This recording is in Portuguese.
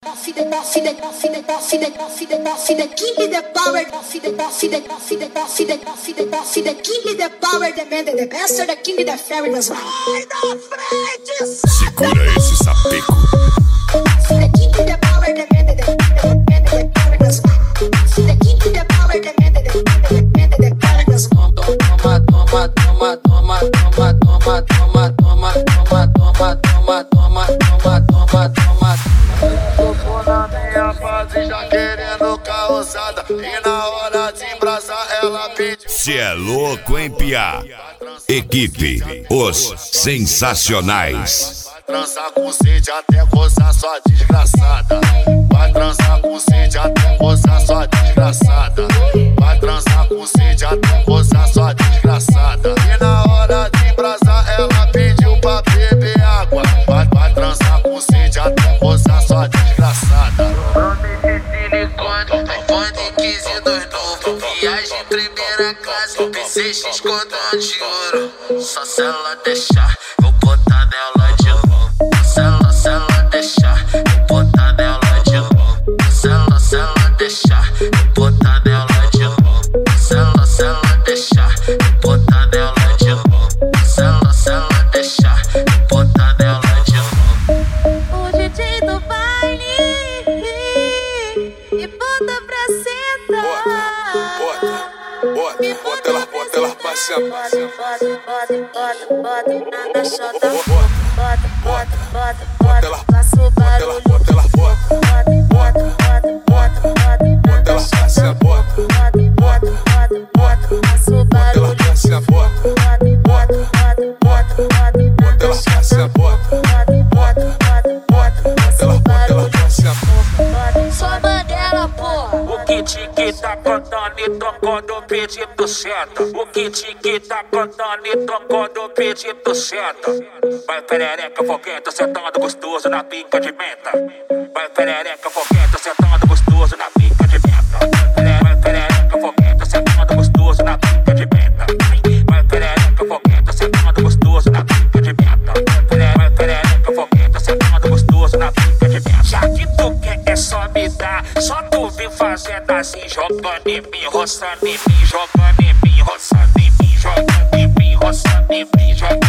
Segura esse sapeco. E na hora de embrasar ela pede. Cê é louco, hein, piá? Equipe Os Sensacionais. Vai transar com sede até gozar sua desgraçada. Vai transar com sede até gozar sua desgraçada. Vai transar com sede até gozar sua desgraçada. E na hora de embrasar ela pediu pra beber água. Vai transar com sede até gozar sua desgraçada. iPhone 15 2 novo, viagem primeira classe, PCX cordão de ouro. Só se ela deixar, vou botar nela de novo. Se ela deixar, vou botar nela de novo. Se ela deixar, vou botar nela de novo. Se ela deixar, vou botar nela de novo. Se ela deixar, vou botar nela de novo. O DJ do baile e bota pra sentar. Bota ela pra sentar. Bota na chota. Bota ela. Faça o barulho. Bota ela pra sentar. Faça o barulho. Só Mandela, porra. O kit tá cantando e tocando o pedido certo. O kit tá cantando e tocando o pedido certo. Vai perereca foguenta, sentando gostoso na pica de menta. Vai perereca foguenta, sentando gostoso na pica de menta. Vai perereca foguenta, sentando gostoso na pica de menta. Vai perereca foguenta, sentando gostoso na pica de menta. Vai perereca foguenta, sentando gostoso na pica de menta. Já que tu quer é só me dar, só tu vem fazendo assim, jogando em mim, roçando em mim, jogando em mim, roçando em mim, jogando em mim, roçando em mim, jogando